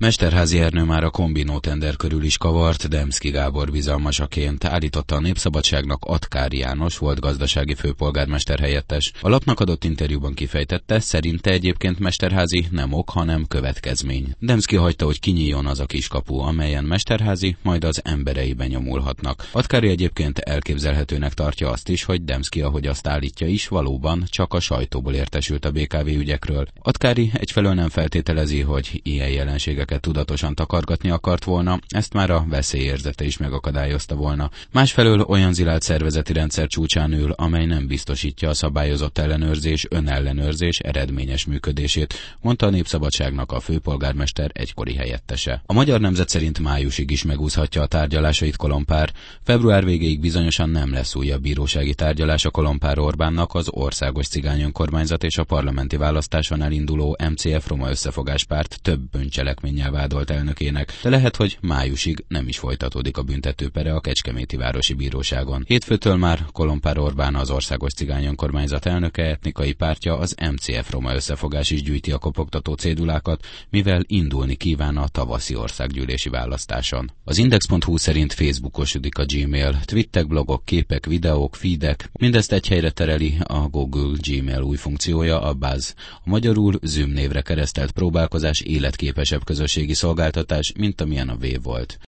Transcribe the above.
Mesterházy Ernő már a Kombinó tender körül is kavart, Demszky Gábor bizalmasaként állította a Népszabadságnak Atkári János, volt gazdasági főpolgármester helyettes. A lapnak adott interjúban kifejtette, szerinte egyébként Mesterházy nem ok, hanem következmény. Demszky hagyta, hogy kinyíljon az a kiskapu, amelyen Mesterházy majd az emberei benyomulhatnak. Atkári egyébként elképzelhetőnek tartja azt is, hogy Demszky, ahogy azt állítja is, valóban csak a sajtóból értesült a BKV ügyekről. Atkári egyfelől nem feltételezi, hogy ilyen jelenségeket tudatosan takargatni akart volna, ezt már a veszélyérzete is megakadályozta volna. Másfelől olyan zilált szervezeti rendszer csúcsán ül, amely nem biztosítja a szabályozott ellenőrzés, önellenőrzés eredményes működését, mondta a Népszabadságnak a főpolgármester egykori helyettese. A Magyar Nemzet szerint májusig is megúszhatja a tárgyalásait Kolompár. Február végéig bizonyosan nem lesz újabb bírósági tárgyalás a Kolompár Orbánnak az Országos Cigány Önkormányzat és a parlamenti választáson elinduló MCF Roma Összefogáspárt több bűncselekménnyel vádolt elnökének, de lehet, hogy májusig nem is folytatódik a büntetőpere a Kecskeméti Városi Bíróságon. Hétfőtől már Kolompár Orbán, az Országos Cigány Önkormányzat elnöke, etnikai pártja, az MCF Roma Összefogás is gyűjti a kopogtató cédulákat, mivel indulni kíván a tavaszi országgyűlési választáson. Az Index.hu szerint Facebookosodik a Gmail, twittek, blogok, képek, videók, feedek, mindezt egy helyre tereli a Google Gmail új funkciója, a Buzz. A magyarul Zoom névre keresztelt próbálkozás életképesebb közösségi szolgáltatás, mint amilyen a Wave volt.